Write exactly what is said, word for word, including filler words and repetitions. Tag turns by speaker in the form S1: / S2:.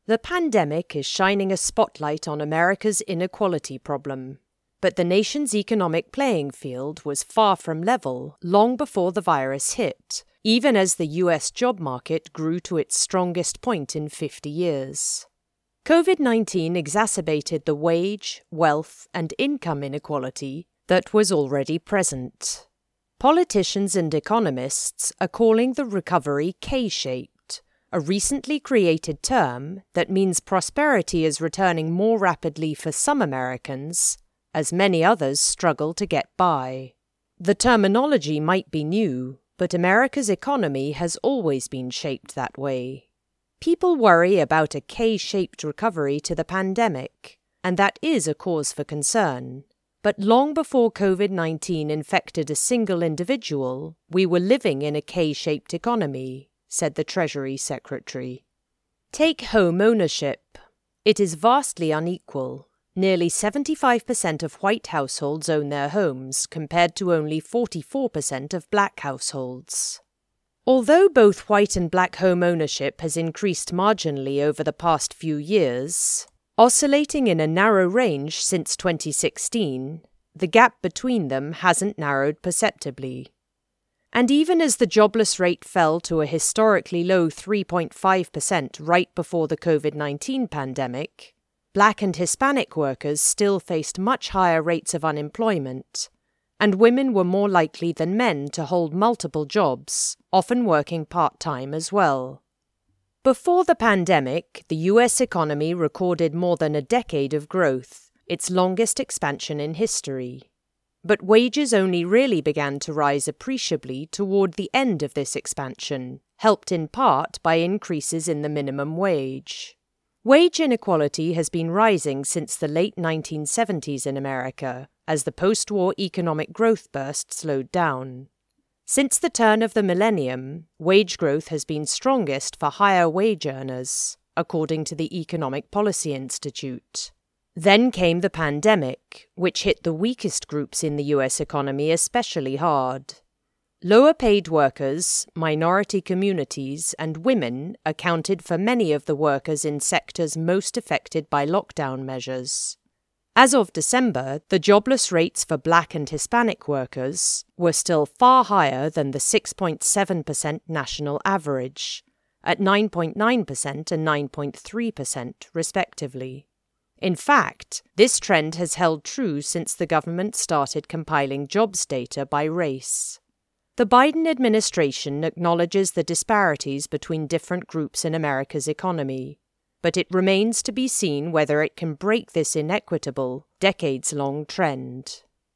S1: The pandemic is shining a spotlight on America's inequality problem. But the nation's economic playing field was far from level long before the virus hit, even as the U S job market grew to its strongest point in fifty years. COVID nineteen exacerbated the wage, wealth, and income inequality that was already present. Politicians and economists are calling the recovery K-shaped, a recently created term that means prosperity is returning more rapidly for some Americans, as many others struggle to get by. The terminology might be new, but America's economy has always been shaped that way. People worry about a K-shaped recovery to the pandemic, and that is a cause for concern. But long before COVID nineteen infected a single individual, we were living in a K-shaped economy, said the Treasury Secretary. Take home ownership. It is vastly unequal. Nearly seventy-five percent of white households own their homes, compared to only forty-four percent of black households. Although both white and black home ownership has increased marginally over the past few years, oscillating in a narrow range since twenty sixteen, the gap between them hasn't narrowed perceptibly. And even as the jobless rate fell to a historically low three point five percent right before the COVID nineteen pandemic, Black and Hispanic workers still faced much higher rates of unemployment, and women were more likely than men to hold multiple jobs, often working part-time as well. Before the pandemic, the U S economy recorded more than a decade of growth, its longest expansion in history. But wages only really began to rise appreciably toward the end of this expansion, helped in part by increases in the minimum wage. Wage inequality has been rising since the late nineteen seventies in America, as the post-war economic growth burst slowed down. Since the turn of the millennium, wage growth has been strongest for higher wage earners, according to the Economic Policy Institute. Then came the pandemic, which hit the weakest groups in the U S economy especially hard. Lower-paid workers, minority communities, and women accounted for many of the workers in sectors most affected by lockdown measures. As of December, the jobless rates for Black and Hispanic workers were still far higher than the six point seven percent national average, at nine point nine percent and nine point three percent, respectively. In fact, this trend has held true since the government started compiling jobs data by race. The Biden administration acknowledges the disparities between different groups in America's economy, but it remains to be seen whether it can break this inequitable, decades-long trend.